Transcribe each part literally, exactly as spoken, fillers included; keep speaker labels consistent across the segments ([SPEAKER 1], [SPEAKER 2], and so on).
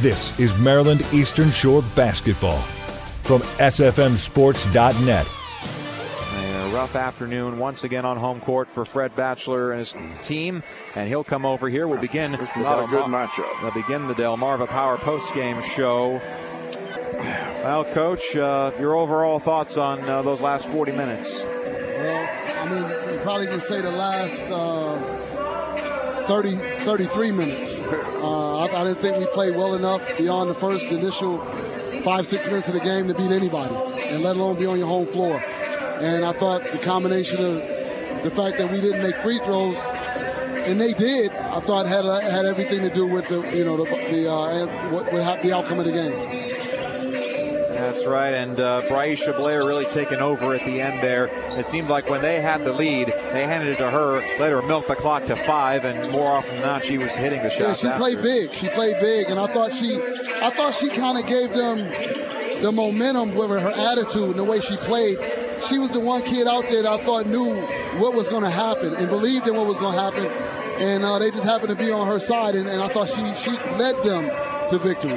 [SPEAKER 1] This is Maryland Eastern Shore basketball from S F M sports dot net.
[SPEAKER 2] A rough afternoon once again on home court for Fred Batchelor and his team, and he'll come over here. We'll begin.
[SPEAKER 3] This is not a good matchup.
[SPEAKER 2] We'll begin the Delmarva Power postgame show. Well, Coach, uh, your overall thoughts on uh, those last forty minutes?
[SPEAKER 4] Well, I mean, you probably can say the last uh, thirty, thirty-three minutes. Uh, I, I didn't think we played well enough beyond the first initial five, six minutes of the game to beat anybody, and let alone be on your home floor. And I thought the combination of the fact that we didn't make free throws, and they did, I thought had had everything to do with the you know the the uh, what, what the outcome of the game.
[SPEAKER 2] That's right, and uh, Braisha Blair really taking over at the end there. It seemed like when they had the lead, they handed it to her, let her milk the clock to five, and more often than not, she was hitting the shots.
[SPEAKER 4] Yeah, she
[SPEAKER 2] after.
[SPEAKER 4] played big. She played big, and I thought she, I thought she kind of gave them the momentum with her attitude and the way she played. She was the one kid out there that I thought knew what was going to happen and believed in what was going to happen, and uh, they just happened to be on her side, and, and I thought she she led them to victory.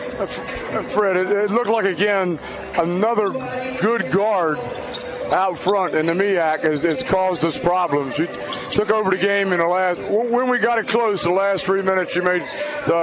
[SPEAKER 3] Fred, it, it looked like, again, another good guard out front in the M E A C has, has caused us problems. She took over the game in the last, when we got it close, the last three minutes, she made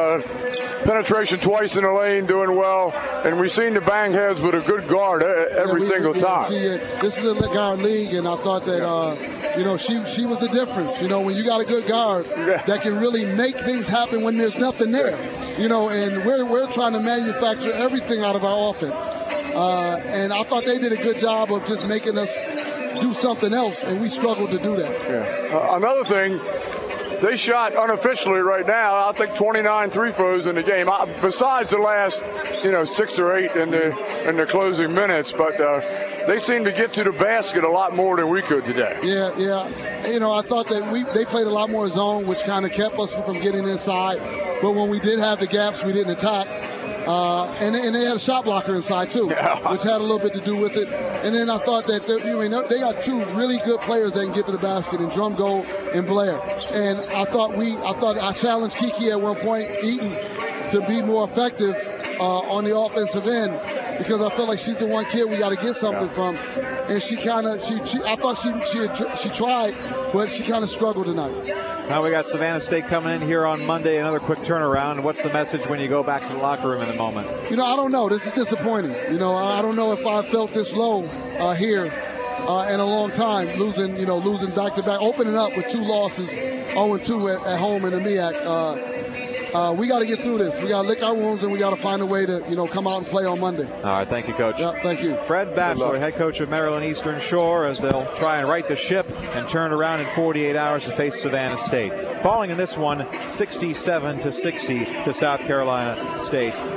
[SPEAKER 3] the penetration twice in the lane, doing well, and we've seen the bang heads with a good guard every
[SPEAKER 4] yeah, we,
[SPEAKER 3] single
[SPEAKER 4] we,
[SPEAKER 3] time.
[SPEAKER 4] She, uh, this is a guard league, and I thought that, uh, you know, she she was the difference. You know, when you got a good guard
[SPEAKER 3] yeah.
[SPEAKER 4] that can really make things happen when there's nothing there. You know, and we're we're trying to manufacture everything out of our offense. Uh, and I thought they did a good job of just making us do something else, and we struggled to do that.
[SPEAKER 3] Yeah. Uh, another thing, they shot unofficially right now, I think twenty-nine three throws in the game, I, besides the last, you know, six or eight in the in the closing minutes. But uh, they seem to get to the basket a lot more than we could today.
[SPEAKER 4] Yeah, yeah. You know, I thought that we they played a lot more zone, which kind of kept us from getting inside. But when we did have the gaps, we didn't attack. Uh, and, and they had a shot blocker inside, too,
[SPEAKER 3] yeah.
[SPEAKER 4] which had a little bit to do with it. And then I thought that, they, I mean, they got two really good players that can get to the basket, in Drumgold and Blair. And I thought we, I thought I challenged Kiki at one point, Eaton, to be more effective uh, on the offensive end, because I felt like she's the one kid we got to get something yeah. from. And she kind of, she, she, I thought she, she, had, she tried, but she kind of struggled tonight.
[SPEAKER 2] Now we got Savannah State coming in here on Monday, another quick turnaround. What's the message when you go back to the locker room in a moment?
[SPEAKER 4] You know, I don't know. This is disappointing. You know, I don't know if I felt this low uh, here uh, in a long time, losing, you know, losing back-to-back, opening up with two losses, oh and two at, at home in the M E A C. Uh, Uh, we got to get through this. We got to lick our wounds, and we got to find a way to, you know, come out and play on Monday.
[SPEAKER 2] All right, thank you, Coach.
[SPEAKER 4] Yeah, thank you.
[SPEAKER 2] Fred Batchelor, head coach of Maryland Eastern Shore, as they'll try and right the ship and turn around in forty-eight hours to face Savannah State. Falling in this one, sixty-seven to sixty to South Carolina State.